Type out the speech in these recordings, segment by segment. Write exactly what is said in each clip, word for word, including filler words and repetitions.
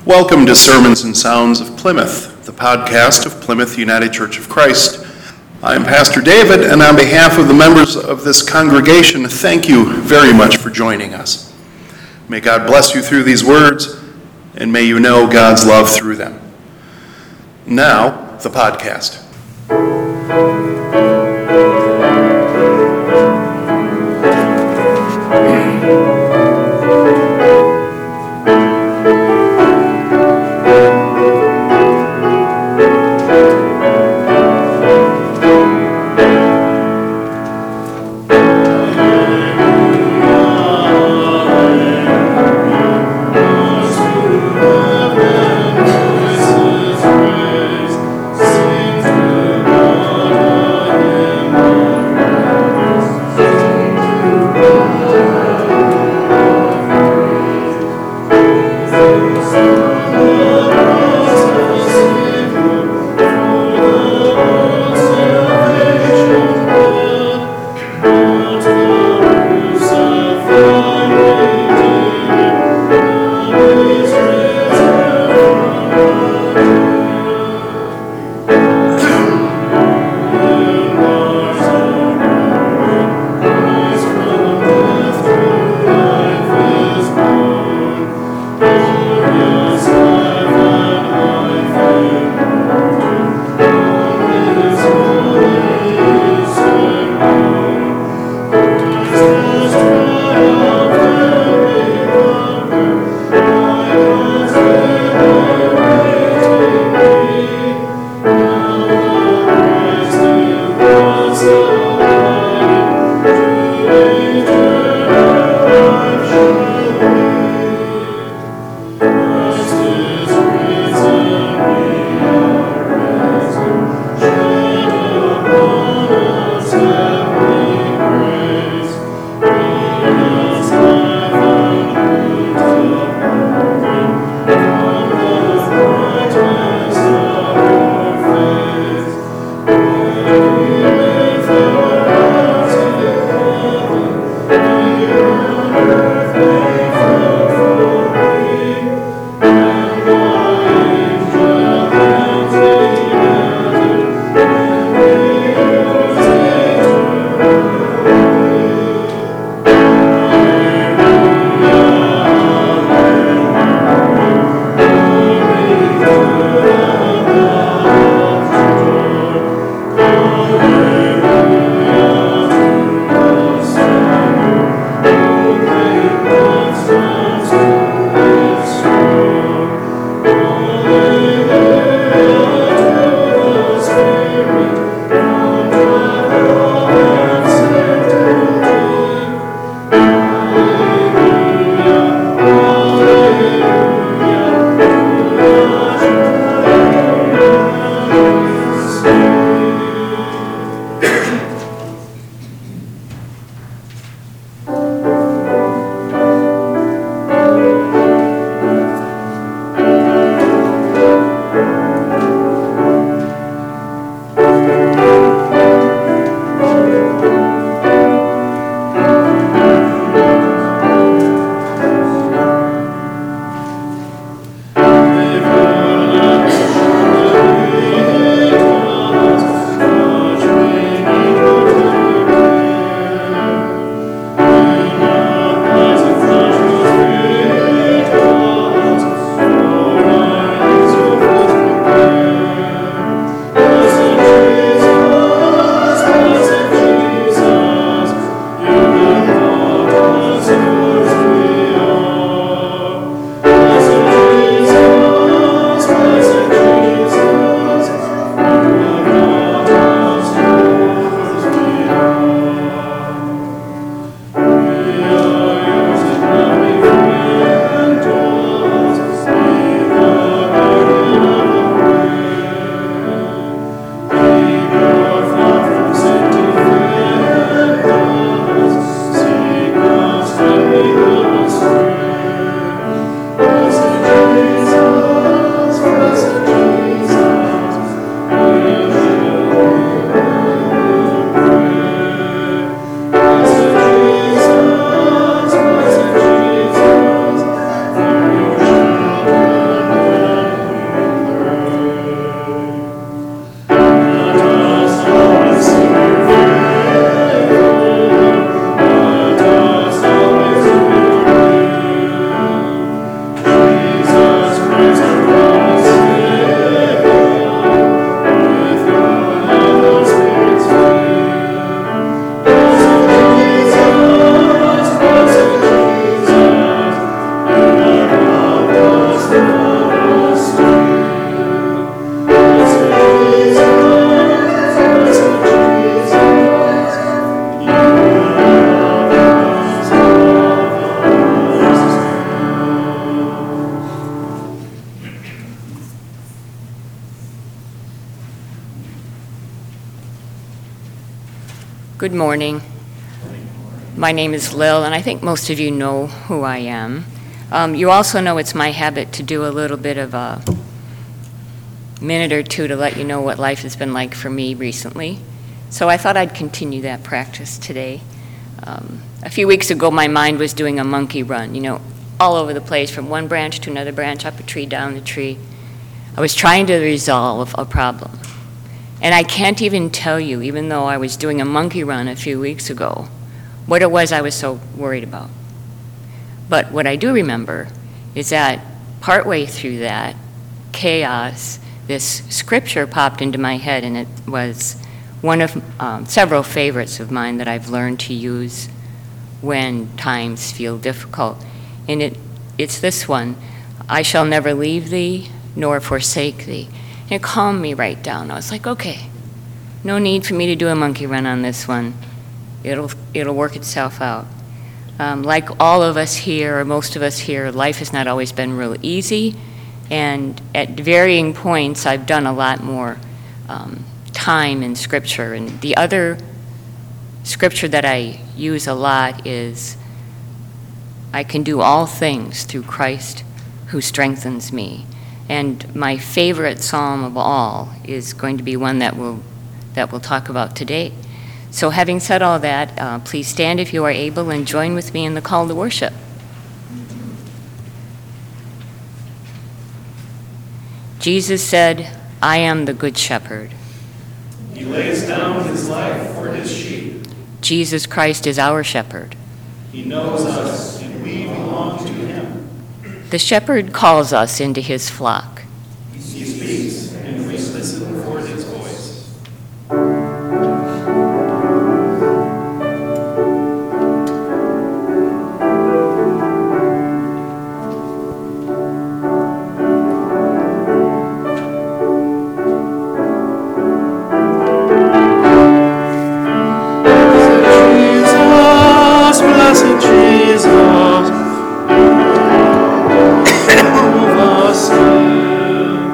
Welcome to Sermons and Sounds of Plymouth, the podcast of Plymouth United Church of Christ. I'm Pastor David, and on behalf of the members of this congregation, thank you very much for joining us. May God bless you through these words, and may you know God's love through them. Now, the podcast. Glorious life and life Good morning. My name is Lil, and I think most of you know who I am. Um, you also know it's my habit to do a little bit of a minute or two to let you know what life has been like for me recently. So I thought I'd continue that practice today. Um, a few weeks ago, my mind was doing a monkey run, you know, all over the place, from one branch to another branch, up a tree, down the tree. I was trying to resolve a problem. And I can't even tell you, even though I was doing a monkey run a few weeks ago, what it was I was so worried about. But what I do remember is that partway through that chaos, this scripture popped into my head, and it was one of um, several favorites of mine that I've learned to use when times feel difficult. And it, it's this one: I shall never leave thee nor forsake thee. And it calmed me right down. I was like, okay, no need for me to do a monkey run on this one. It'll, it'll work itself out. Um, like all of us here, or most of us here, life has not always been real easy. And at varying points, I've done a lot more um, time in Scripture. And the other Scripture that I use a lot is, I can do all things through Christ who strengthens me. And my favorite psalm of all is going to be one that we'll, that we'll talk about today. So having said all that, uh, please stand if you are able and join with me in the call to worship. Jesus said, I am the good shepherd. He lays down his life for his sheep. Jesus Christ is our shepherd. He knows us, and we belong to him. The shepherd calls us into his flock. He speaks, and we listen for his voice. Blessed Jesus, move us still.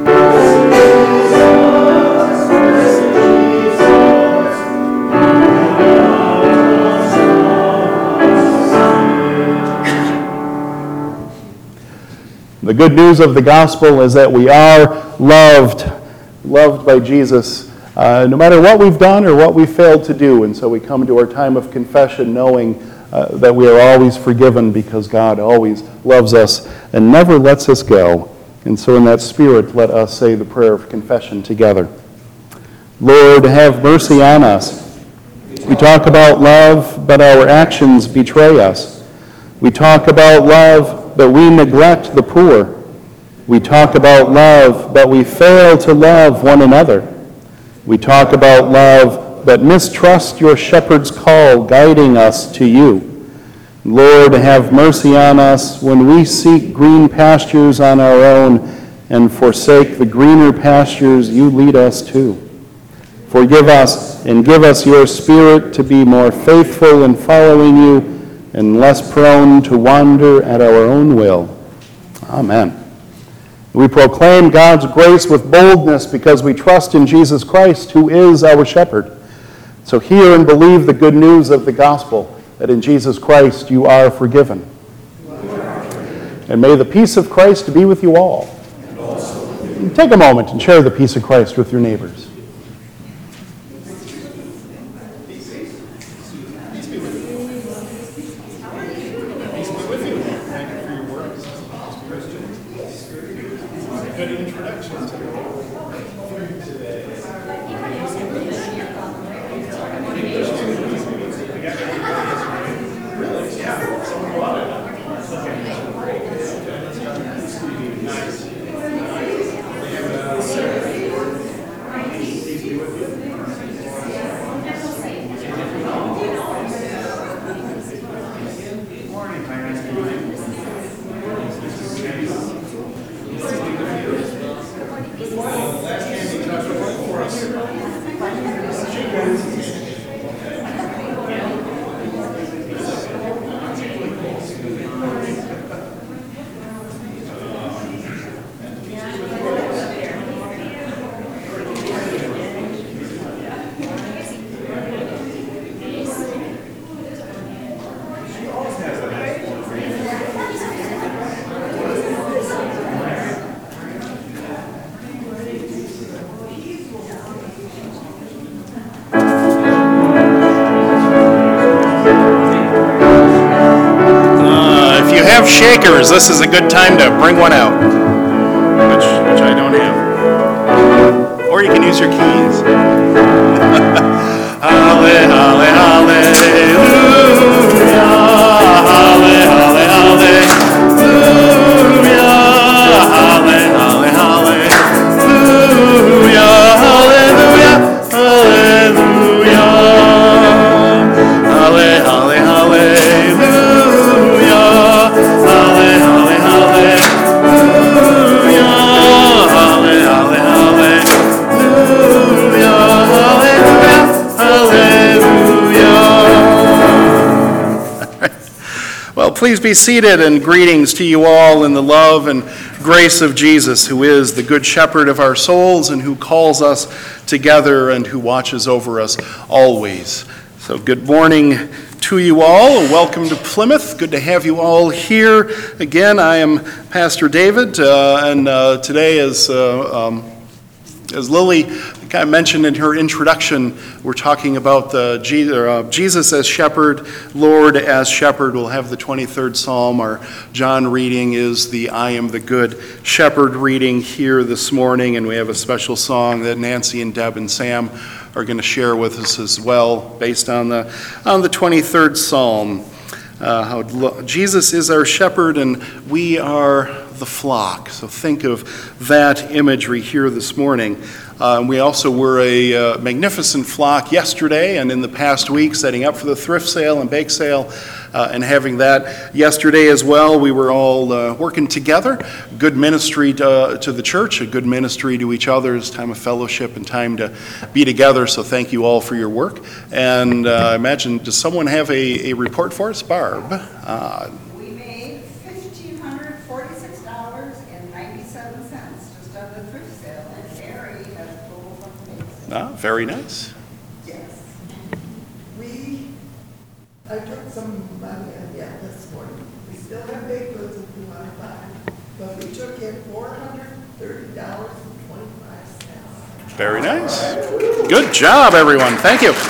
The good news of the gospel is that we are loved, loved by Jesus, uh, no matter what we've done or what we've failed to do. And so we come to our time of confession knowing uh, that we are always forgiven because God always loves us and never lets us go. And so in that spirit, let us say the prayer of confession together. Lord, have mercy on us. We talk about love, but our actions betray us. We talk about love, but we neglect the poor. We talk about love, but we fail to love one another. We talk about love, but mistrust your shepherd's call guiding us to you. Lord, have mercy on us when we seek green pastures on our own and forsake the greener pastures you lead us to. Forgive us and give us your Spirit to be more faithful in following you and less prone to wander at our own will. Amen. We proclaim God's grace with boldness because we trust in Jesus Christ, who is our shepherd. So hear and believe the good news of the gospel, that in Jesus Christ you are forgiven. And may the peace of Christ be with you all. Take a moment and share the peace of Christ with your neighbors. Good introduction to the Lord. because this is a good time to bring one out, which, which I don't have. Or you can use your keys. Halle, halle, hallelujah. Halle, halle, hallelujah. Halle, halle, hallelujah. Hallelujah. Hallelujah. Halle, halle, hallelujah. Halle, halle, hallelujah. Halle, halle, hallelujah. Well, please be seated, and greetings to you all in the love and grace of Jesus, who is the good shepherd of our souls and who calls us together and who watches over us always. So good morning to you all. Kind of Plymouth. Good to have you all here. Again, I am Pastor David, uh, and uh, today as, uh, um, as Lily kind of mentioned in her introduction, we're talking about the Je- uh, Jesus as shepherd, Lord as shepherd. We'll have the twenty-third Psalm. Our John reading is the I am the good shepherd reading here this morning, and we have a special song that Nancy and Deb and Sam are going to share with us as well, based on the on the twenty-third Psalm. Uh, how lo- Jesus is our shepherd, and we are the flock. So think of that imagery here this morning. Uh, we also were a uh, magnificent flock yesterday and in the past week, setting up for the thrift sale and bake sale, uh, and having that yesterday as well. We were all uh, working together. Good ministry to, to the church, a good ministry to each other. It's time of fellowship and time to be together. So thank you all for your work. And uh, I imagine, does someone have a, a report for us? Barb? Uh, We made fifteen hundred forty-six dollars and ninety-seven cents just on the thrift sale, and Mary has total from the bake sale. ah, very nice. Yes. We, I took some money in yet this morning. We still have baked goods if you want to buy, but we took in four hundred thirty dollars and twenty-five cents. Very nice. Good job, everyone. Thank you.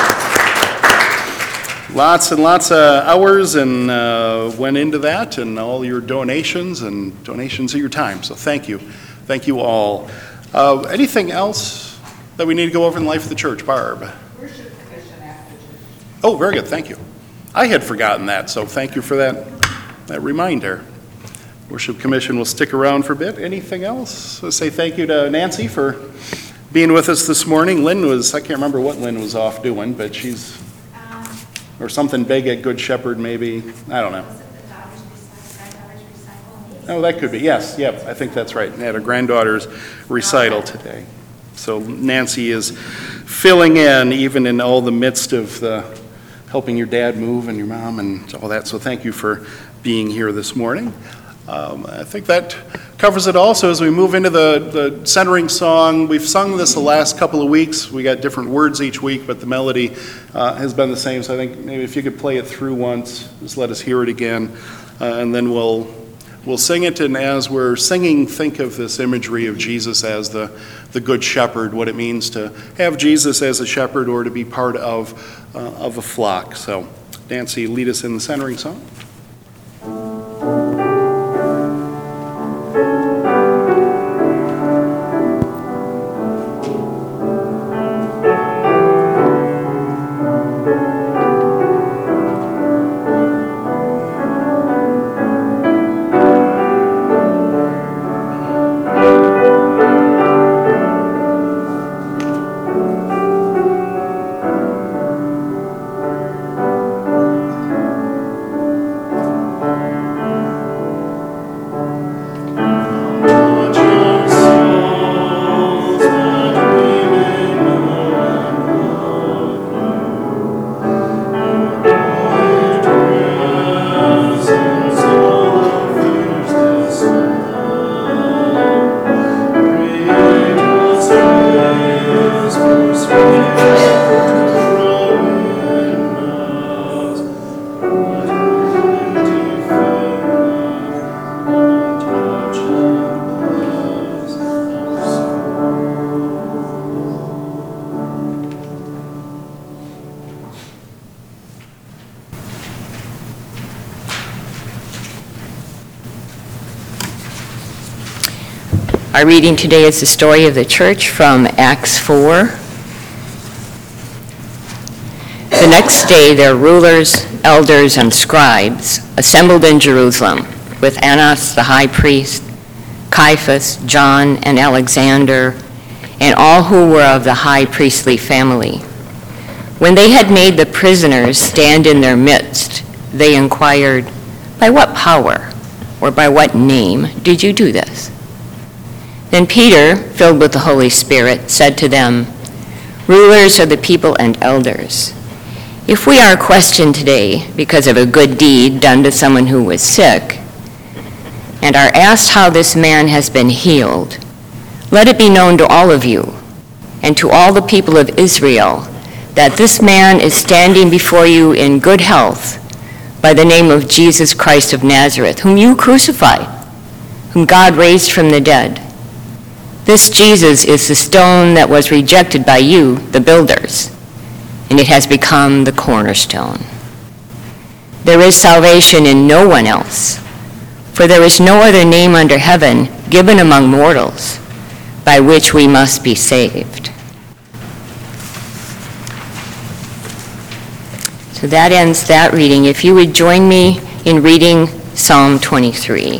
Lots and lots of hours and uh, went into that, and all your donations and donations of your time. So thank you. Thank you all. Uh, anything else that we need to go over in the life of the church? Barb? Worship commission after church. Oh, very good. Thank you. I had forgotten that, so thank you for that, that reminder. Worship commission will stick around for a bit. Anything else? Let's say thank you to Nancy for being with us this morning. Lynn was, I can't remember what Lynn was off doing, but she's, or something big at Good Shepherd maybe. I don't know. Oh, that could be. Yes, yep. I think that's right. They had a granddaughter's recital today. So Nancy is filling in, even in all the midst of the helping your dad move and your mom and all that. So thank you for being here this morning. Um, I think that covers it also as we move into the, the centering song. We've sung this the last couple of weeks. We got different words each week, but the melody uh, has been the same. So I think maybe if you could play it through once, just let us hear it again, uh, and then we'll we'll sing it. And as we're singing, think of this imagery of Jesus as the, the good shepherd, what it means to have Jesus as a shepherd or to be part of, uh, of a flock. So Nancy, lead us in the centering song. Our reading today is the story of the church from Acts four. The next day, their rulers, elders, and scribes assembled in Jerusalem with Annas the high priest, Caiaphas, John, and Alexander, and all who were of the high priestly family. When they had made the prisoners stand in their midst, they inquired, "By what power or by what name did you do this?" Then Peter, filled with the Holy Spirit, said to them, "Rulers of the people and elders, if we are questioned today because of a good deed done to someone who was sick, and are asked how this man has been healed, let it be known to all of you and to all the people of Israel that this man is standing before you in good health by the name of Jesus Christ of Nazareth, whom you crucified, whom God raised from the dead. This Jesus is the stone that was rejected by you, the builders, and it has become the cornerstone. There is salvation in no one else, for there is no other name under heaven given among mortals by which we must be saved." So that ends that reading. If you would join me in reading Psalm twenty-three.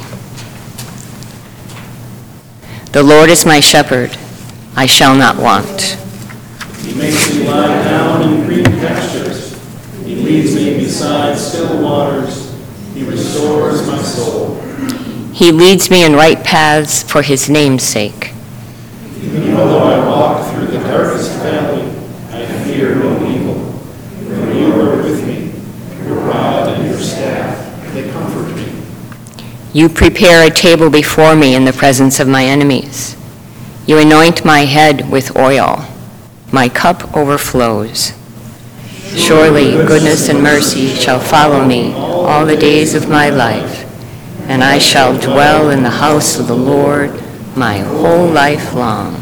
The Lord is my shepherd, I shall not want. He makes me lie down in green pastures. He leads me beside still waters. He restores my soul. He leads me in right paths for his name's sake. Even though I walk through the darkest valley, I fear no evil. For you are with me. Your rod and your staff, they comfort me. You prepare a table before me in the presence of my enemies. You anoint my head with oil. My cup overflows. Surely goodness and mercy shall follow me all the days of my life, and I shall dwell in the house of the Lord my whole life long.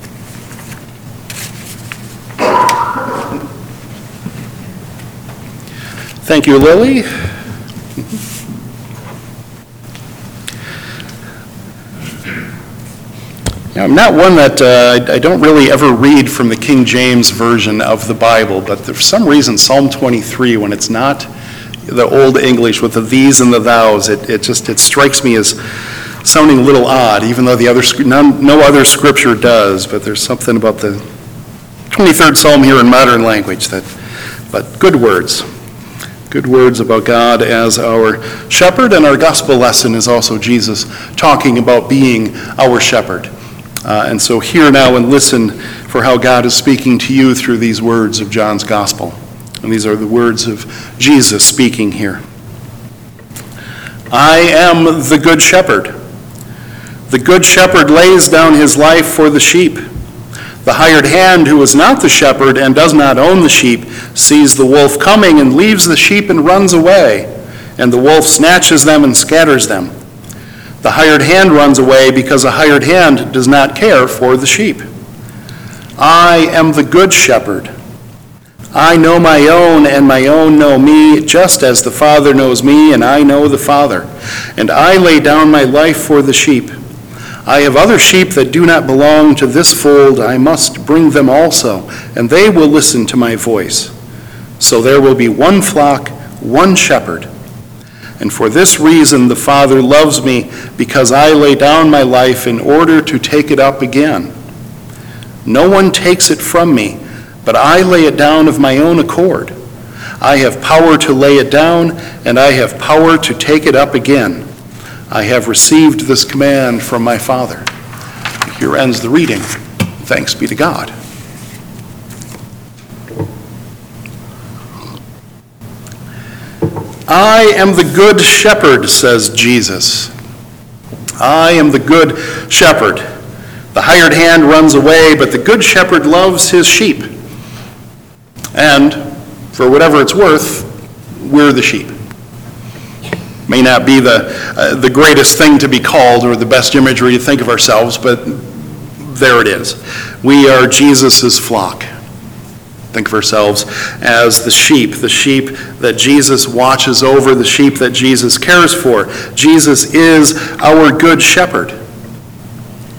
Thank you, Lily. Now, I'm not one that, uh, I I don't really ever read from the King James Version of the Bible, but for some reason, Psalm twenty-three, when it's not the Old English with the these and the thous, it, it just, it strikes me as sounding a little odd, even though the other, no, no other scripture does, but there's something about the twenty-third Psalm here in modern language that, but good words. Good words about God as our shepherd, and our gospel lesson is also Jesus talking about being our shepherd. Uh, and so hear now and listen for how God is speaking to you through these words of John's gospel. And these are the words of Jesus speaking here. I am the good shepherd. The good shepherd lays down his life for the sheep. The hired hand, who is not the shepherd and does not own the sheep, sees the wolf coming and leaves the sheep and runs away, and the wolf snatches them and scatters them. The hired hand runs away because a hired hand does not care for the sheep. I am the good shepherd. I know my own, and my own know me, just as the Father knows me, and I know the Father. And I lay down my life for the sheep. I have other sheep that do not belong to this fold. I must bring them also, and they will listen to my voice. So there will be one flock, one shepherd. And for this reason the Father loves me, because I lay down my life in order to take it up again. No one takes it from me, but I lay it down of my own accord. I have power to lay it down, and I have power to take it up again. I have received this command from my Father. Here ends the reading. Thanks be to God. I am the good shepherd, says Jesus. I am the good shepherd. The hired hand runs away, but the good shepherd loves his sheep. And for whatever it's worth, we're the sheep. May not be the, uh, the greatest thing to be called or the best imagery to think of ourselves, but there it is. We are Jesus' flock. Think of ourselves as the sheep, the sheep that Jesus watches over, the sheep that Jesus cares for. Jesus is our good shepherd.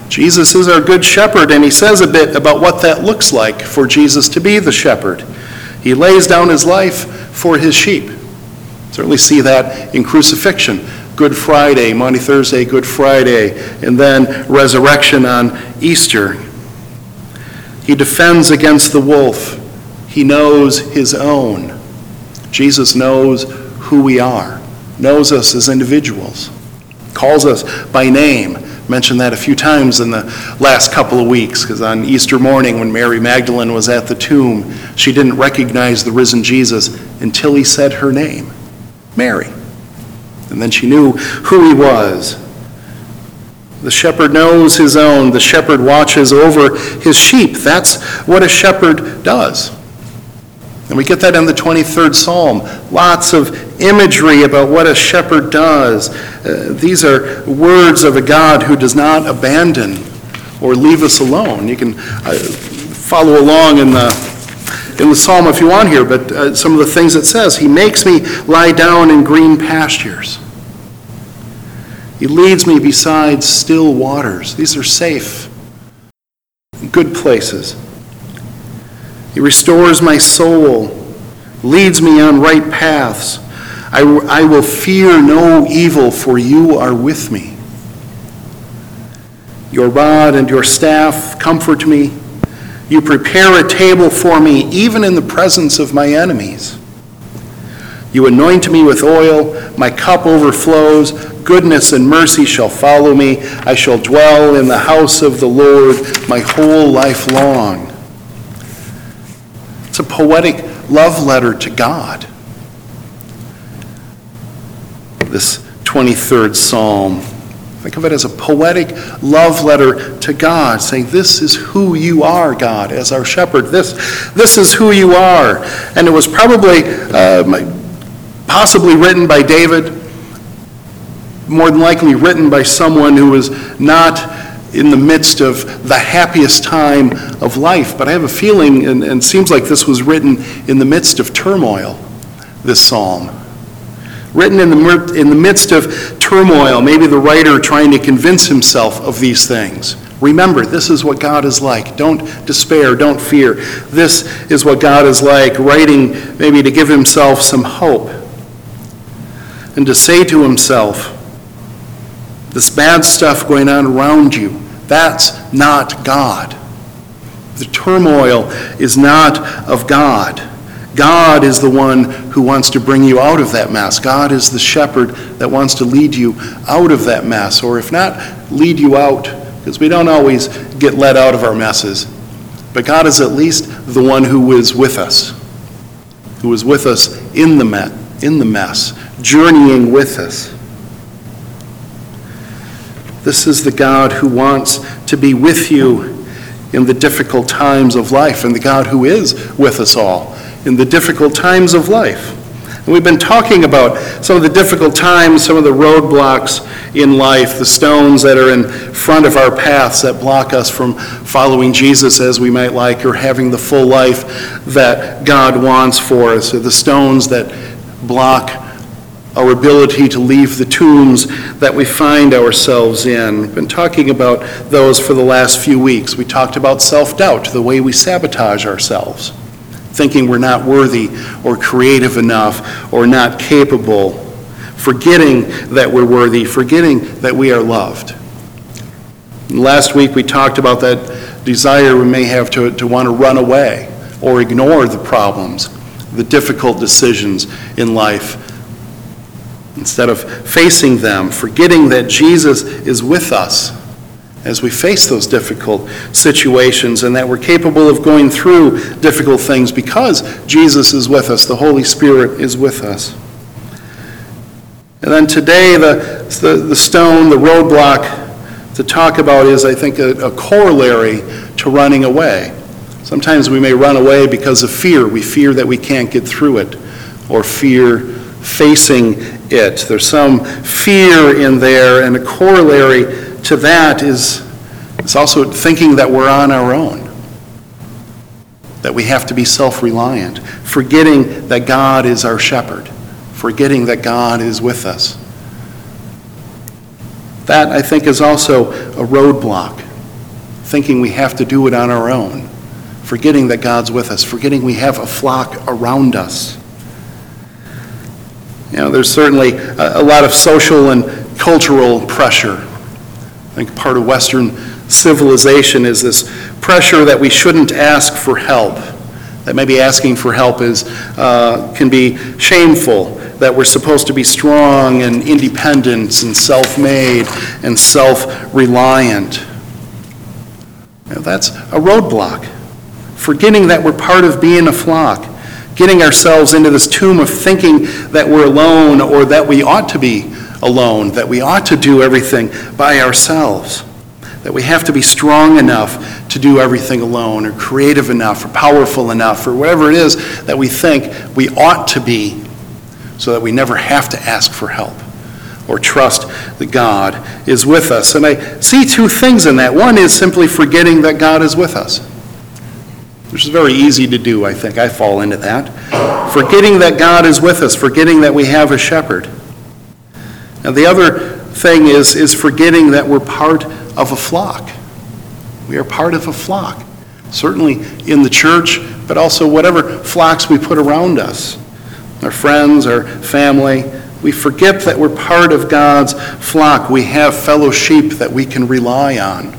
Jesus is our good shepherd, and he says a bit about what that looks like for Jesus to be the shepherd. He lays down his life for his sheep. Certainly see that in crucifixion. Good Friday, Maundy Thursday, Good Friday, and then resurrection on Easter. He defends against the wolf. He knows his own. Jesus knows who we are, knows us as individuals, calls us by name. Mentioned that a few times in the last couple of weeks, because on Easter morning when Mary Magdalene was at the tomb, she didn't recognize the risen Jesus until he said her name, Mary. And then she knew who he was. The shepherd knows his own. The shepherd watches over his sheep. That's what a shepherd does. And we get that in the twenty-third Psalm. Lots of imagery about what a shepherd does. Uh, these are words of a God who does not abandon or leave us alone. You can uh, follow along in the, in the Psalm if you want here, but uh, some of the things it says. He makes me lie down in green pastures. He leads me beside still waters. These are safe, good places. He restores my soul, leads me on right paths. I, I will fear no evil, for you are with me. Your rod and your staff comfort me. You prepare a table for me, even in the presence of my enemies. You anoint me with oil, my cup overflows. Goodness and mercy shall follow me. I shall dwell in the house of the Lord my whole life long. It's a poetic love letter to God. This twenty-third Psalm. Think of it as a poetic love letter to God, saying, this is who you are, God, as our shepherd. This, this is who you are. And it was probably, uh, possibly written by David, more than likely written by someone who was not in the midst of the happiest time of life. But I have a feeling, and it seems like this was written in the midst of turmoil, this psalm. Written in the, in the midst of turmoil, maybe the writer trying to convince himself of these things. Remember, this is what God is like. Don't despair, don't fear. This is what God is like, writing maybe to give himself some hope. And to say to himself, this bad stuff going on around you, that's not God. The turmoil is not of God. God is the one who wants to bring you out of that mess. God is the shepherd that wants to lead you out of that mess. Or if not, lead you out, because we don't always get led out of our messes. But God is at least the one who is with us, who is with us in the mess, in the mess, journeying with us. This is the God who wants to be with you in the difficult times of life, and the God who is with us all in the difficult times of life. And we've been talking about some of the difficult times, some of the roadblocks in life, the stones that are in front of our paths that block us from following Jesus as we might like, or having the full life that God wants for us, or the stones that block our ability to leave the tombs that we find ourselves in. We've been talking about those for the last few weeks. We talked about self-doubt, the way we sabotage ourselves, thinking we're not worthy or creative enough or not capable, forgetting that we're worthy, forgetting that we are loved. And last week we talked about that desire we may have to, to want to run away or ignore the problems, the difficult decisions in life, instead of facing them, forgetting that Jesus is with us as we face those difficult situations, and that we're capable of going through difficult things because Jesus is with us, the Holy Spirit is with us. And then today, the, the, the stone, the roadblock to talk about is, I think, a, a corollary to running away. Sometimes we may run away because of fear. We fear that we can't get through it, or fear facing it. There's some fear in there, and a corollary to that is, is also thinking that we're on our own, that we have to be self-reliant, forgetting that God is our shepherd, forgetting that God is with us. That, I think, is also a roadblock thinking we have to do it on our own, forgetting that God's with us, forgetting we have a flock around us. You know, there's certainly a, a lot of social and cultural pressure. I think part of Western civilization is this pressure that we shouldn't ask for help, that maybe asking for help is uh, can be shameful, that we're supposed to be strong and independent and self-made and self-reliant. You know, that's a roadblock. Forgetting that we're part of being a flock, getting ourselves into this tomb of thinking that we're alone or that we ought to be alone, that we ought to do everything by ourselves, that we have to be strong enough to do everything alone, or creative enough, or powerful enough, or whatever it is that we think we ought to be, so that we never have to ask for help or trust that God is with us. And I see two things in that. One is simply forgetting that God is with us, which is very easy to do, I think. I fall into that. Forgetting that God is with us, forgetting that we have a shepherd. And the other thing is, is forgetting that we're part of a flock. We are part of a flock, certainly in the church, but also whatever flocks we put around us, our friends, our family. We forget that we're part of God's flock. We have fellow sheep that we can rely on.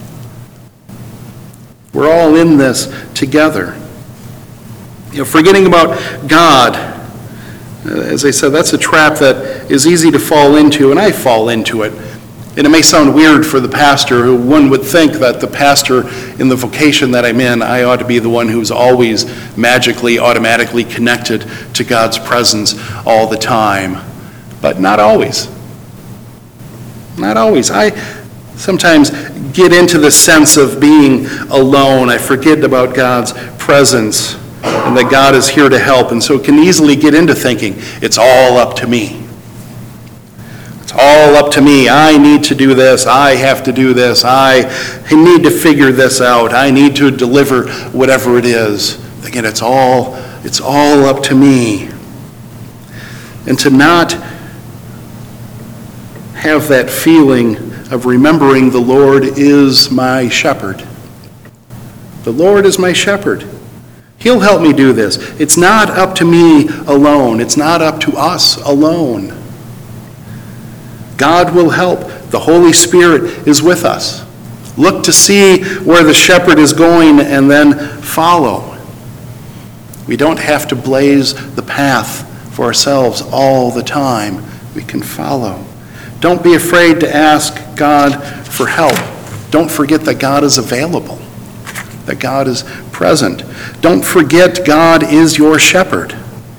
We're all in this together. You know, forgetting about God, as I said, that's a trap that is easy to fall into, and I fall into it. And it may sound weird for the pastor, who one would think that the pastor in the vocation that I'm in, I ought to be the one who's always magically, automatically connected to God's presence all the time. But not always. Not always. I sometimes get into the sense of being alone. I forget about God's presence and that God is here to help. And so it can easily get into thinking, it's all up to me. It's all up to me. I need to do this. I have to do this. I need to figure this out. I need to deliver whatever it is. Thinking it's all, it's all up to me. And to not have that feeling of remembering the Lord is my shepherd. The Lord is my shepherd. He'll help me do this. It's not up to me alone. It's not up to us alone. God will help. The Holy Spirit is with us. Look to see where the shepherd is going and then follow. We don't have to blaze the path for ourselves all the time. We can follow. Don't be afraid to ask God for help. Don't forget that God is available, that God is present. Don't forget God is your shepherd.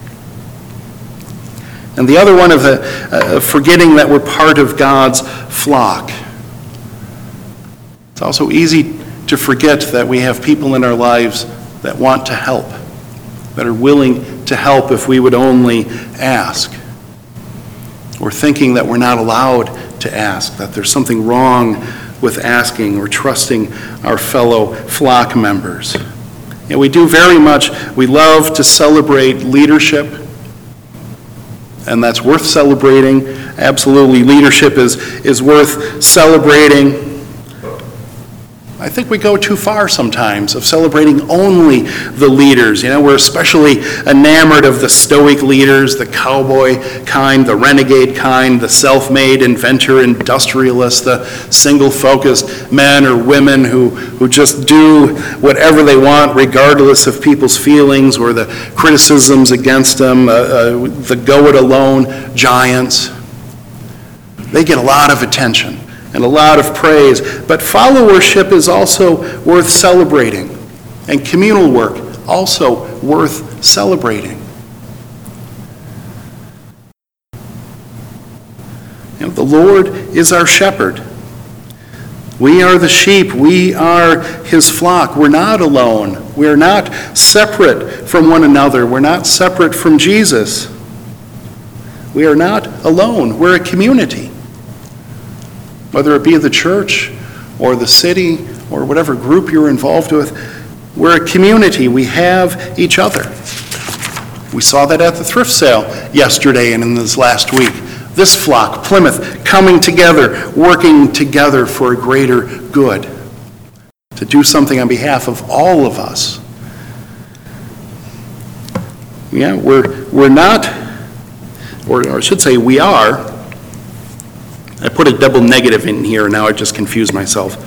And the other one of the uh, forgetting that we're part of God's flock. It's also easy to forget that we have people in our lives that want to help, that are willing to help if we would only ask. Or thinking that we're not allowed to ask, that there's something wrong with asking or trusting our fellow flock members. And we do very much, we love to celebrate leadership, and that's worth celebrating. Absolutely, leadership is, is worth celebrating. I think we go too far sometimes of celebrating only the leaders. You know, we're especially enamored of the stoic leaders, the cowboy kind, the renegade kind, the self-made inventor, industrialist, the single-focused men or women who, who just do whatever they want regardless of people's feelings or the criticisms against them, uh, uh, the go-it-alone giants. They get a lot of attention and a lot of praise. But followership is also worth celebrating, and communal work also worth celebrating. You know, the Lord is our shepherd. We are the sheep. We are his flock. We're not alone. We're not separate from one another. We're not separate from Jesus. We are not alone. We're a community. Whether it be the church or the city or whatever group you're involved with, we're a community. We have each other. We saw that at the thrift sale yesterday and in this last week. This flock, Plymouth, coming together, working together for a greater good. to do something on behalf of all of us. Yeah, we're, we're not, or, or I should say we are. I put a double negative in here, now I just confused myself.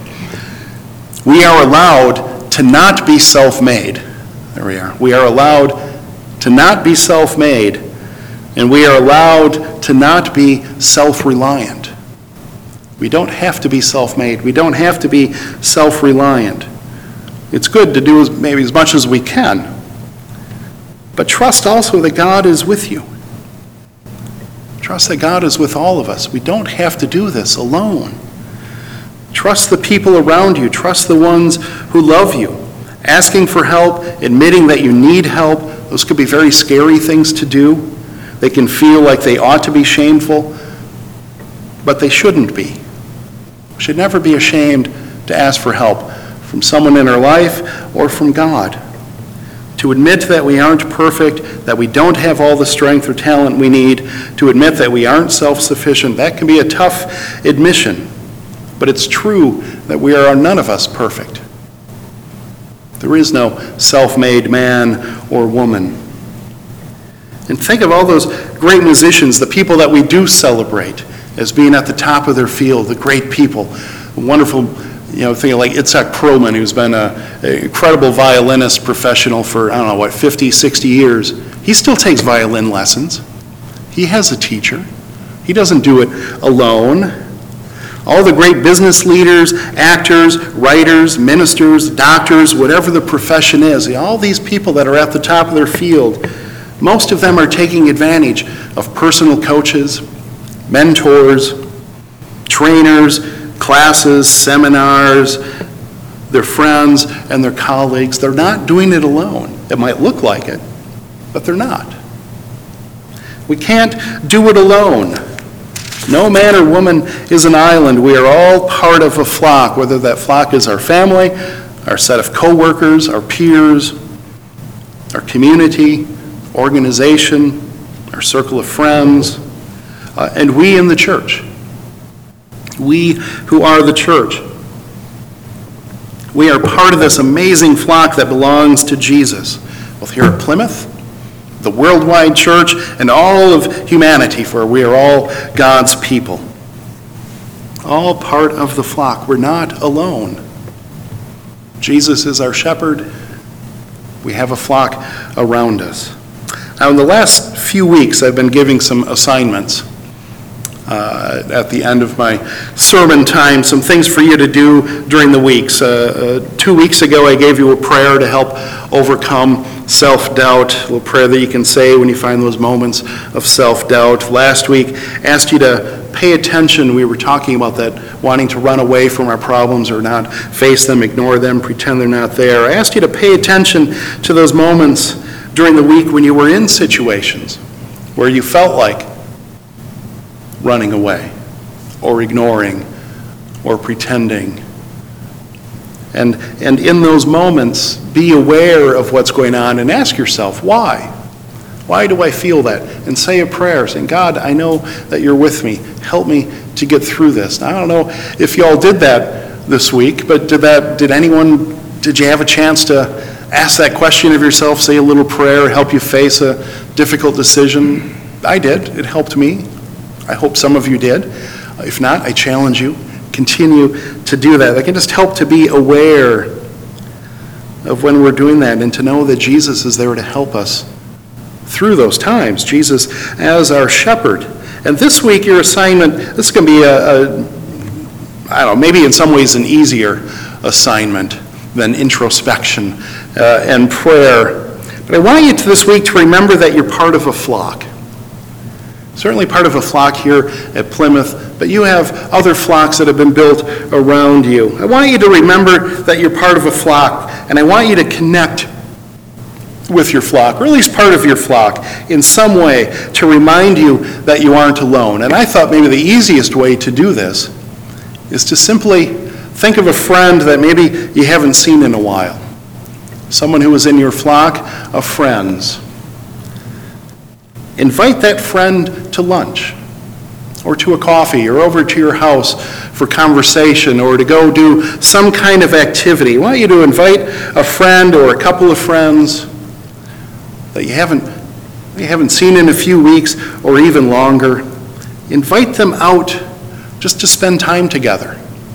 We are allowed to not be self-made. There we are. We are allowed to not be self-made, and we are allowed to not be self-reliant. We don't have to be self-made. We don't have to be self-reliant. It's good to do as, maybe as much as we can, but trust also that God is with you. Trust that God is with all of us. We don't have to do this alone. Trust the people around you. Trust the ones who love you. Asking for help, admitting that you need help, those could be very scary things to do. They can feel like they ought to be shameful, but they shouldn't be. We should never be ashamed to ask for help from someone in our life or from God. To admit that we aren't perfect, that we don't have all the strength or talent we need, to admit that we aren't self-sufficient, that can be a tough admission. But it's true that we are none of us perfect. There is no self-made man or woman. And think of all those great musicians, the people that we do celebrate as being at the top of their field, the great people, the wonderful, you know, thinking like Itzhak Perlman, who's been an incredible violinist professional for, I don't know, what, fifty, sixty years. He still takes violin lessons. He has a teacher. He doesn't do it alone. All the great business leaders, actors, writers, ministers, doctors, whatever the profession is, all these people that are at the top of their field, most of them are taking advantage of personal coaches, mentors, trainers, classes, seminars, their friends and their colleagues. They're not doing it alone. It might look like it, but they're not. We can't do it alone. No man or woman is an island. We are all part of a flock, whether that flock is our family, our set of co-workers, our peers, our community, organization, our circle of friends, uh, and we in the church. We who are the church. We are part of this amazing flock that belongs to Jesus, both here at Plymouth, the worldwide church, and all of humanity, for we are all God's people. All part of the flock. We're not alone. Jesus is our shepherd. We have a flock around us. Now, in the last few weeks, I've been giving some assignments uh, at the end of my sermon time, some things for you to do during the weeks. Uh, uh, two weeks ago, I gave you a prayer to help overcome self-doubt, a little prayer that you can say when you find those moments of self-doubt. Last week, I asked you to pay attention. We were talking about that, wanting to run away from our problems or not face them, ignore them, pretend they're not there. I asked you to pay attention to those moments during the week when you were in situations where you felt like running away or ignoring or pretending. And, and in those moments, be aware of what's going on and ask yourself, why? Why do I feel that? And say a prayer saying, God, I know that you're with me. Help me to get through this. Now, I don't know if you all did that this week, but did that? Did anyone, did you have a chance to ask that question of yourself, say a little prayer, help you face a difficult decision? I did. It helped me. I hope some of you did. If not, I challenge you. Continue to do that. That can just help to be aware of when we're doing that and to know that Jesus is there to help us through those times. Jesus as our shepherd. And this week, your assignment, this is going to be a, a, I don't know, maybe in some ways an easier assignment than introspection uh, and prayer. But I want you to this week to remember that you're part of a flock. Certainly part of a flock here at Plymouth, but you have other flocks that have been built around you. I want you to remember that you're part of a flock, and I want you to connect with your flock, or at least part of your flock, in some way to remind you that you aren't alone. And I thought maybe the easiest way to do this is to simply think of a friend that maybe you haven't seen in a while. Someone who is in your flock of friends. Invite that friend to lunch. or to a coffee, or over to your house for conversation, or to go do some kind of activity. I want you to invite a friend or a couple of friends that you haven't, you haven't seen in a few weeks or even longer. Invite them out just to spend time together.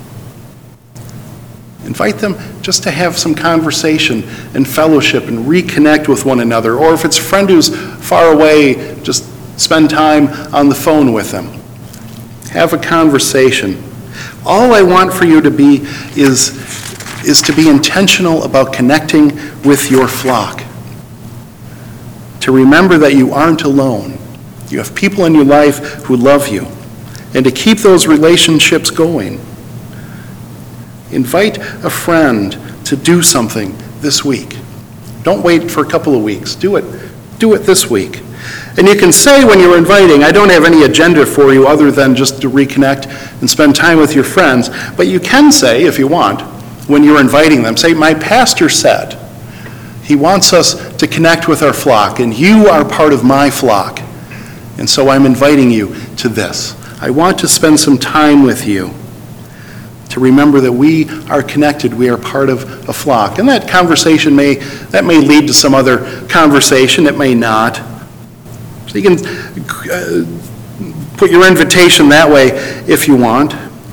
Invite them just to have some conversation and fellowship and reconnect with one another. Or if it's a friend who's far away, just spend time on the phone with them. Have a conversation. All I want for you to be is, is to be intentional about connecting with your flock. To remember that you aren't alone. You have people in your life who love you. And to keep those relationships going. Invite a friend to do something this week. Don't wait for a couple of weeks. Do it. Do it this week. And you can say when you're inviting, I don't have any agenda for you other than just to reconnect and spend time with your friends. But you can say, if you want, when you're inviting them, say, my pastor said he wants us to connect with our flock, and you are part of my flock. And so I'm inviting you to this. I want to spend some time with you to remember that we are connected, we are part of a flock. And that conversation may, that may lead to some other conversation, it may not. So you can uh, put your invitation that way if you want.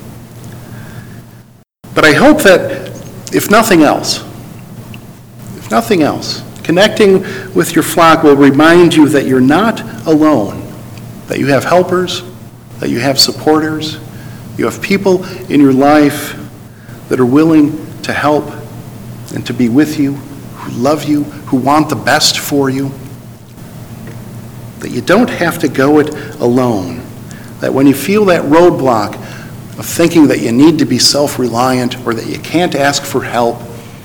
But I hope that, if nothing else, if nothing else, connecting with your flock will remind you that you're not alone, that you have helpers, that you have supporters, you have people in your life that are willing to help and to be with you, who love you, who want the best for you. That you don't have to go it alone. That when you feel that roadblock of thinking that you need to be self-reliant or that you can't ask for help,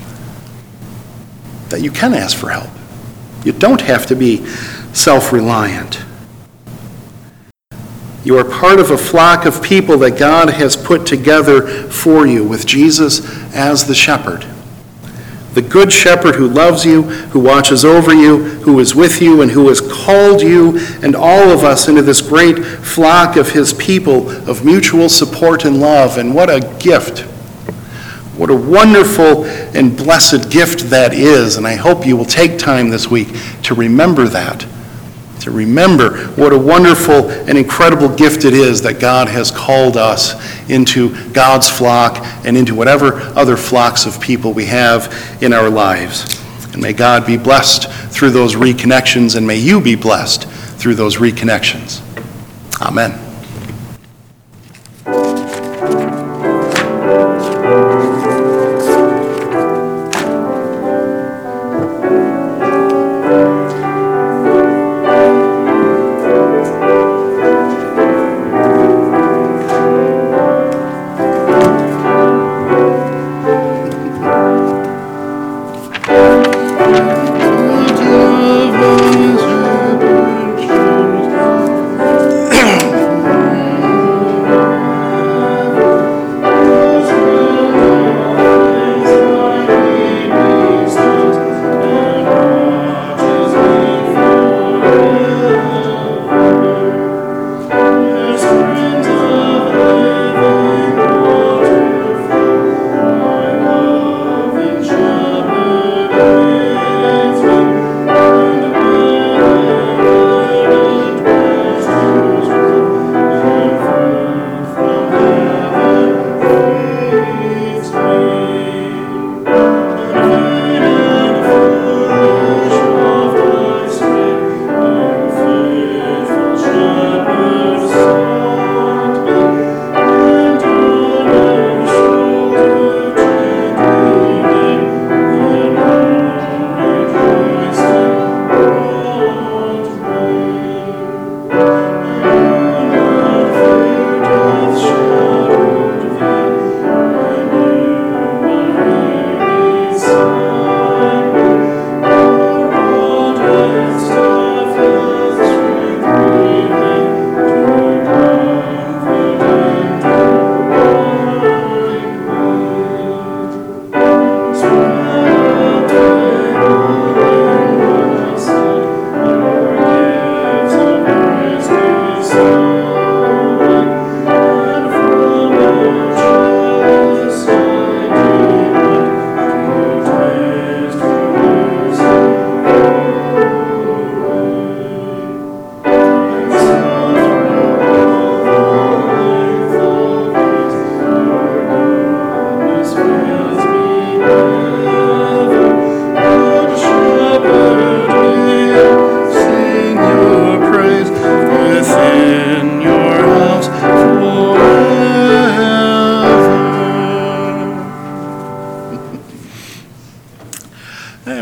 that you can ask for help. You don't have to be self-reliant. You are part of a flock of people that God has put together for you with Jesus as the shepherd. The good shepherd who loves you, who watches over you, who is with you, and who has called you and all of us into this great flock of his people of mutual support and love. And what a gift. What a wonderful and blessed gift that is. And I hope you will take time this week to remember that. To remember what a wonderful and incredible gift it is that God has called us into God's flock and into whatever other flocks of people we have in our lives. And may God be blessed through those reconnections, and may you be blessed through those reconnections. Amen.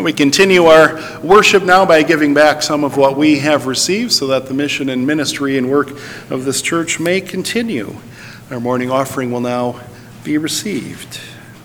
We continue our worship now by giving back some of what we have received so that the mission and ministry and work of this church may continue. Our morning offering will now be received.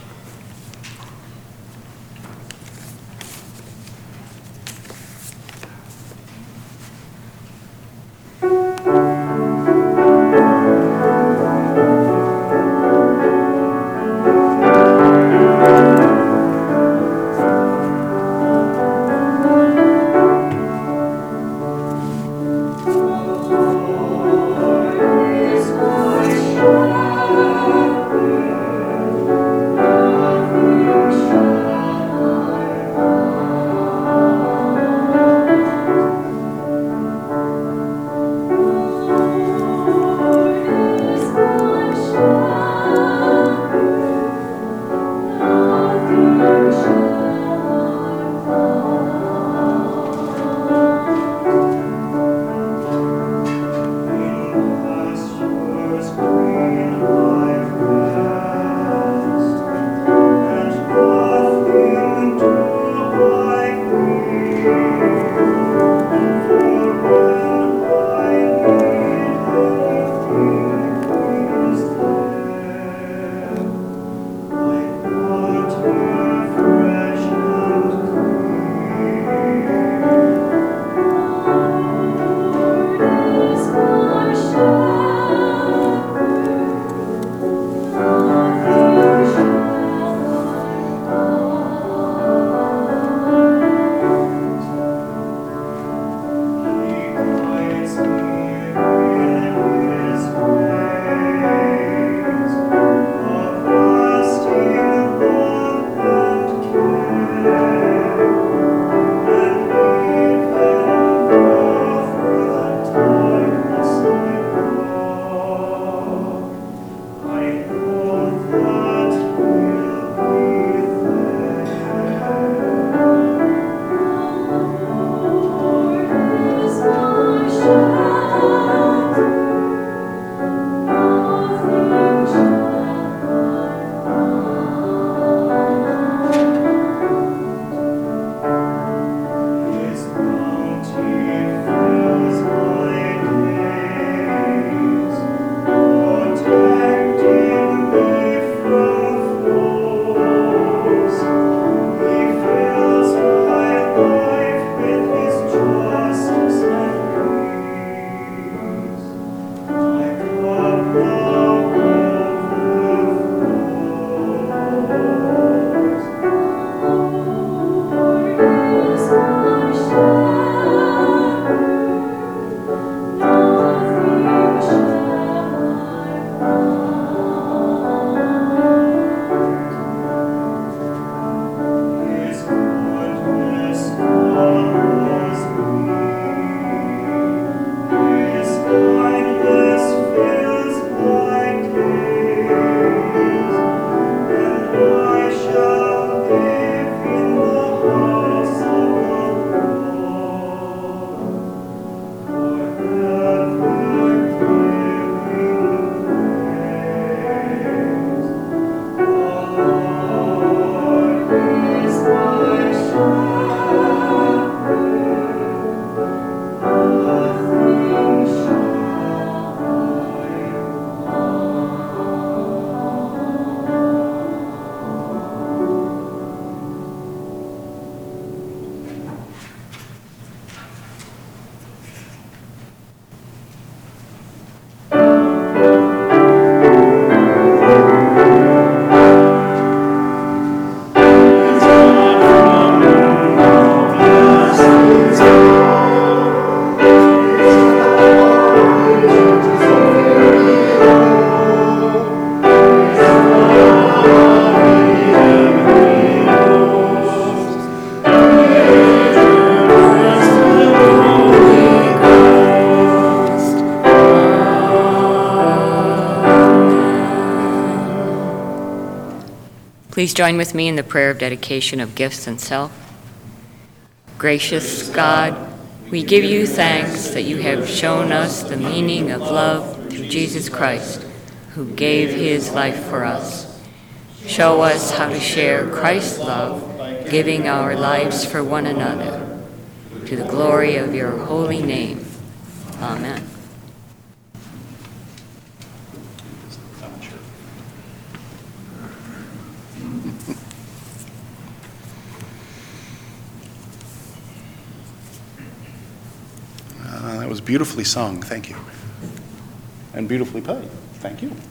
Please join with me in the prayer of dedication of gifts and self. Gracious God, we give you thanks that you have shown us the meaning of love through Jesus Christ, who gave his life for us. Show us how to share Christ's love giving our lives for one another, to the glory of your holy name. Amen. Uh, that was beautifully sung. Thank you. And beautifully played. Thank you.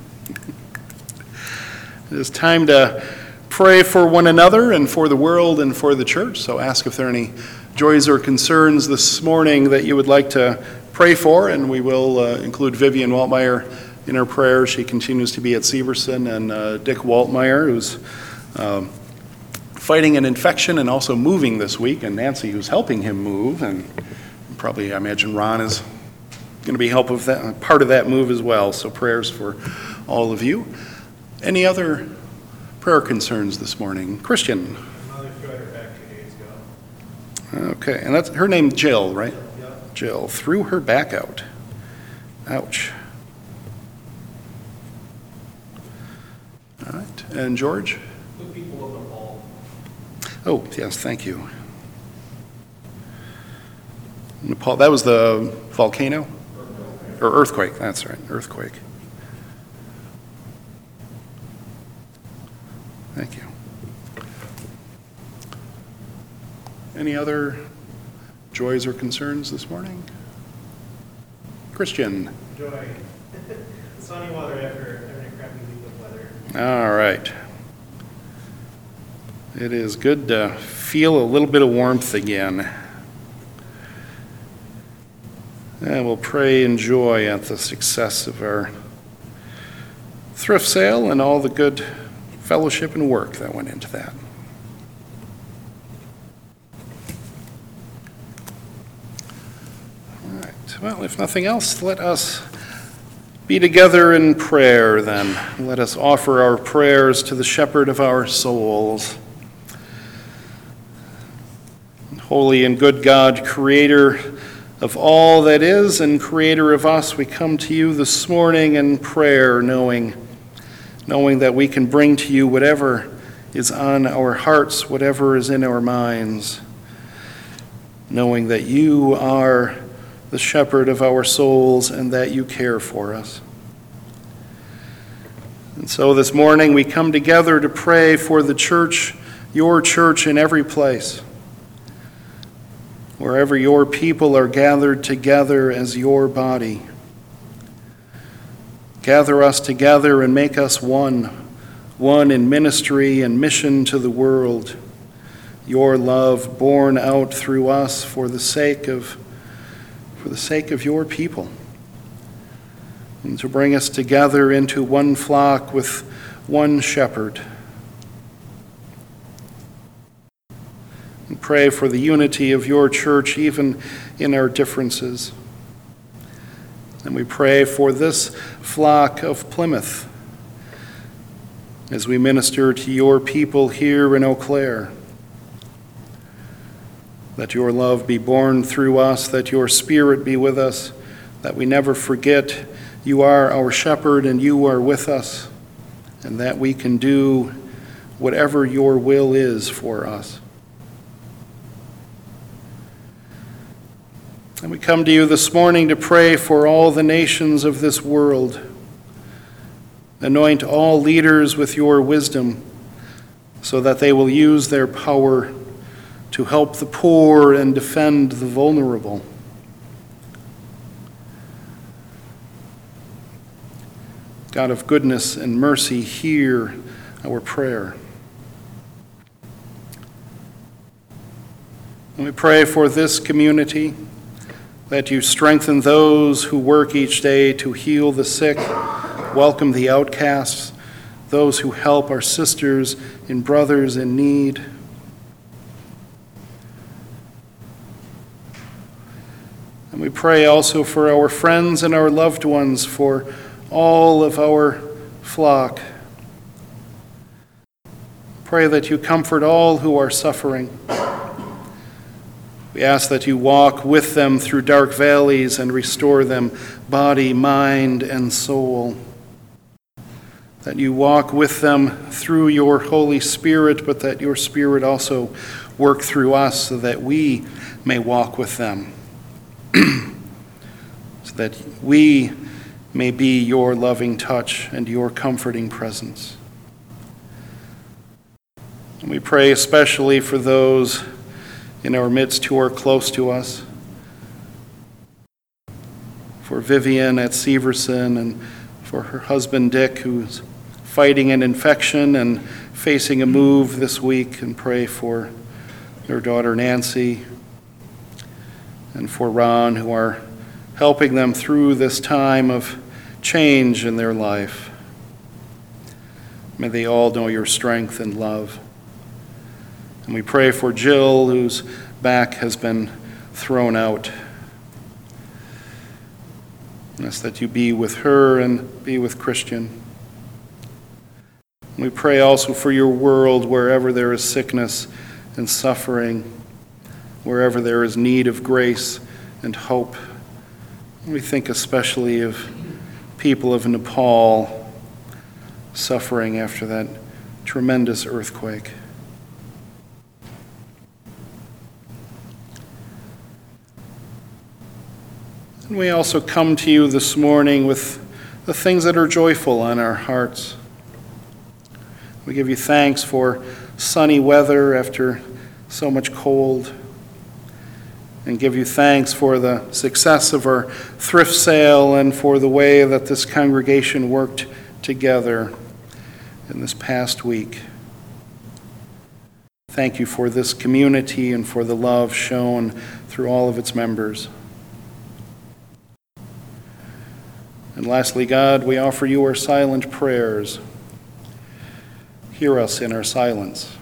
It is time to pray for one another and for the world and for the church. So ask if there are any joys or concerns this morning that you would like to pray for, and we will uh, include Vivian Waltmeyer in our prayer. She continues to be at Severson, and uh, Dick Waltmeyer, who's um, fighting an infection and also moving this week, and Nancy, who's helping him move, and probably I imagine Ron is going to be help with that, part of that move as well. So prayers for all of you. Any other prayer concerns this morning? Christian. My mother threw her back two days ago. Okay, and that's her name, Jill, right? Yep. Jill threw her back out. Ouch. All right, and George? Put people in the ball. Oh, yes, thank you. Nepal, that was the volcano? Or earthquake, that's right, earthquake. Thank you. Any other joys or concerns this morning? Christian. Joy. Sunny weather after having a crappy week of weather. All right. It is good to feel a little bit of warmth again. And we'll pray and joy at the success of our thrift sale and all the good fellowship and work that went into that. All right. Well, if nothing else, let us be together in prayer then. Let us offer our prayers to the shepherd of our souls. Holy and good God, creator of all that is and creator of us, we come to you this morning in prayer, knowing, knowing that we can bring to you whatever is on our hearts, whatever is in our minds, knowing that you are the shepherd of our souls and that you care for us. And so this morning we come together to pray for the church, your church in every place, wherever your people are gathered together as your body. Gather us together and make us one, one in ministry and mission to the world. Your love borne out through us for the sake of, for the sake of your people. And to bring us together into one flock with one shepherd. And pray for the unity of your church, even in our differences. And we pray for this flock of Plymouth as we minister to your people here in Eau Claire. That your love be born through us, that your spirit be with us, that we never forget you are our shepherd and you are with us, and that we can do whatever your will is for us. And we come to you this morning to pray for all the nations of this world. Anoint all leaders with your wisdom so that they will use their power to help the poor and defend the vulnerable. God of goodness and mercy, hear our prayer. And we pray for this community, that you strengthen those who work each day to heal the sick, welcome the outcasts, those who help our sisters and brothers in need. And we pray also for our friends and our loved ones, for all of our flock. Pray that you comfort all who are suffering. We ask that you walk with them through dark valleys and restore them, body, mind, and soul. that you walk with them through your Holy Spirit, but that your Spirit also work through us so that we may walk with them, so that we may be your loving touch and your comforting presence. And we pray especially for those in our midst who are close to us, for Vivian at Severson and for her husband Dick, who's fighting an infection and facing a move this week, and pray for their daughter Nancy and for Ron, who are helping them through this time of change in their life. May they all know your strength and love. And we pray for Jill, whose back has been thrown out. And ask that you be with her and be with Christian. We pray also for your world wherever there is sickness and suffering, wherever there is need of grace and hope. We think especially of people of Nepal suffering after that tremendous earthquake. And we also come to you this morning with the things that are joyful on our hearts. We give you thanks for sunny weather after so much cold, and give you thanks for the success of our thrift sale and for the way that this congregation worked together in this past week. Thank you for this community and for the love shown through all of its members. And lastly, God, we offer you our silent prayers. Hear us in our silence.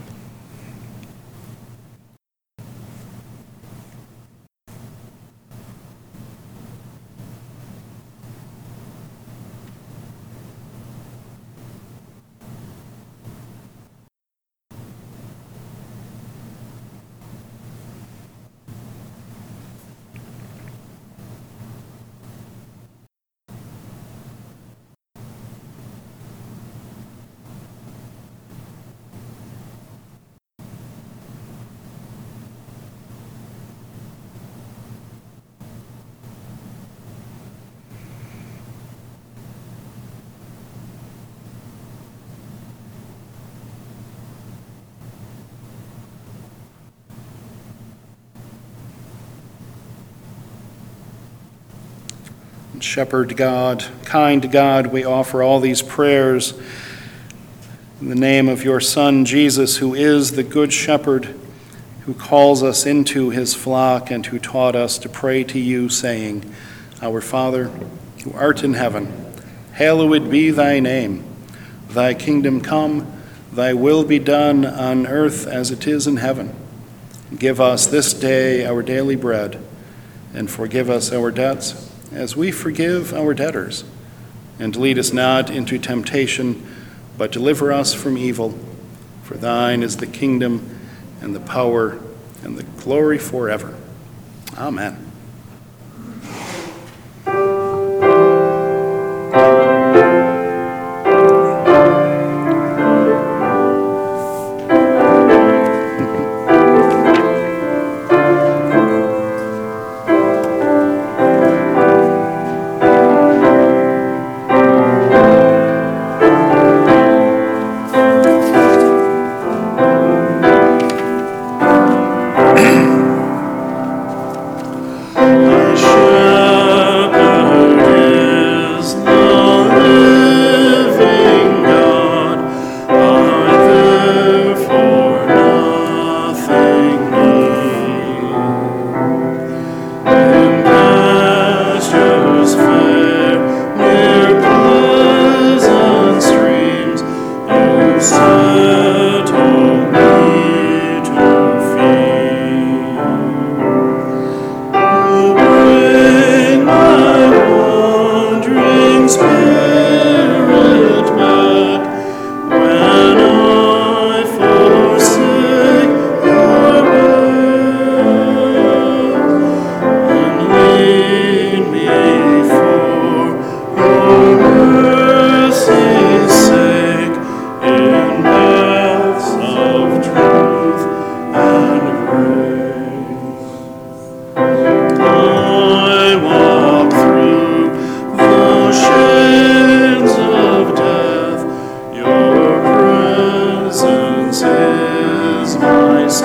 Shepherd God, kind God, we offer all these prayers in the name of your Son, Jesus, who is the Good Shepherd, who calls us into his flock and who taught us to pray to you, saying, Our Father, who art in heaven, hallowed be thy name. Thy kingdom come, thy will be done on earth as it is in heaven. Give us this day our daily bread, and forgive us our debts, as we forgive our debtors. And lead us not into temptation, but deliver us from evil. For thine is the kingdom, and the power, and the glory forever. Amen.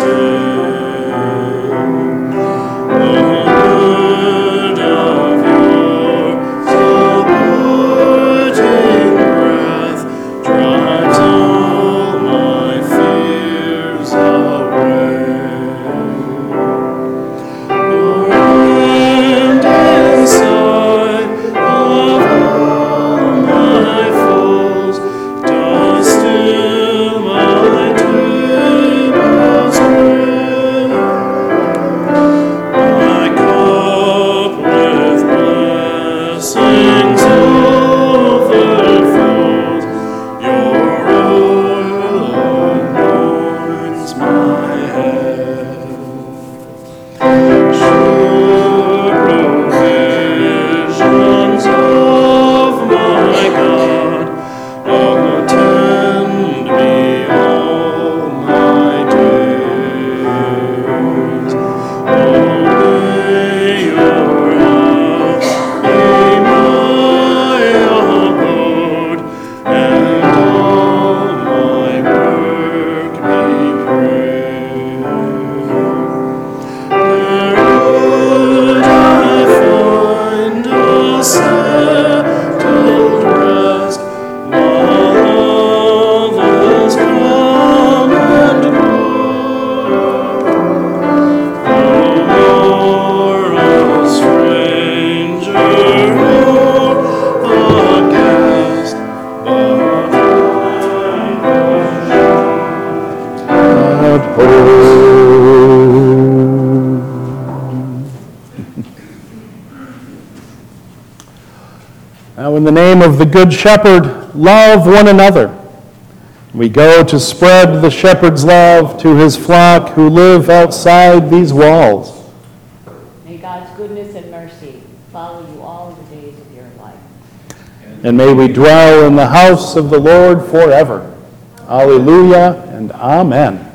Now, in the name of the Good Shepherd, love one another. We go to spread the shepherd's love to his flock who live outside these walls. May God's goodness and mercy follow you all the days of your life. And may we dwell in the house of the Lord forever. Alleluia and amen.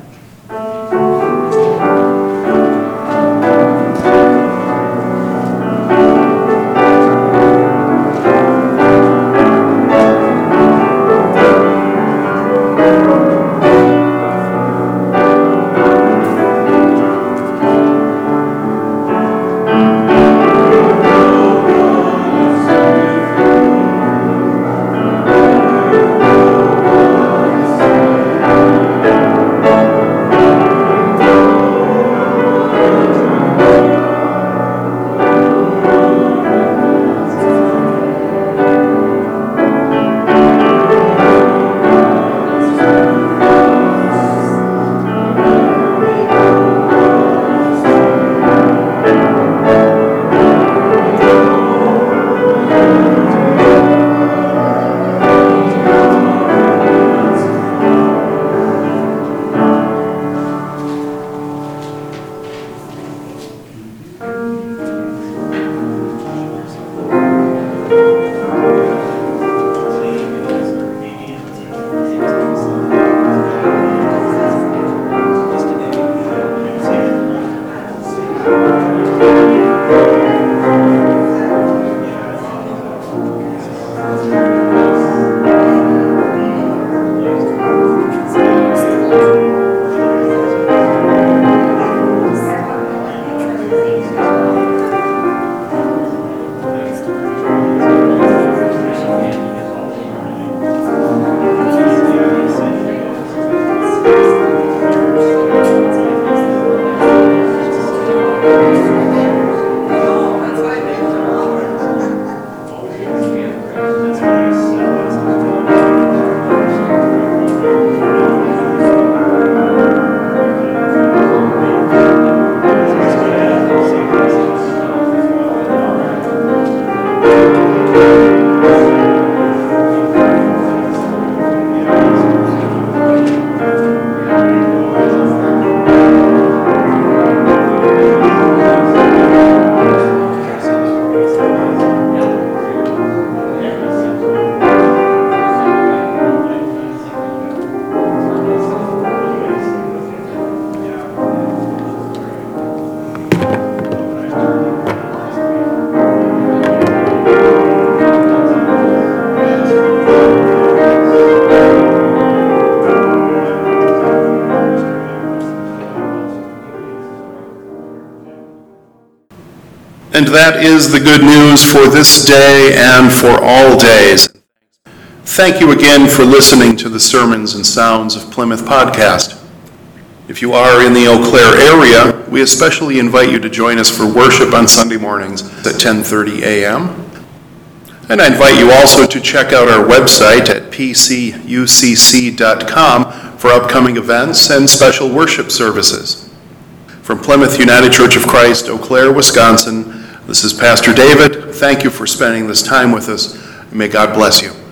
And that is the good news for this day and for all days. Thank you again for listening to the Sermons and Sounds of Plymouth podcast. If you are in the Eau Claire area, we especially invite you to join us for worship on Sunday mornings at ten thirty a.m. And I invite you also to check out our website at p c u c c dot com for upcoming events and special worship services. From Plymouth United Church of Christ, Eau Claire, Wisconsin, this is Pastor David. Thank you for spending this time with us. May God bless you.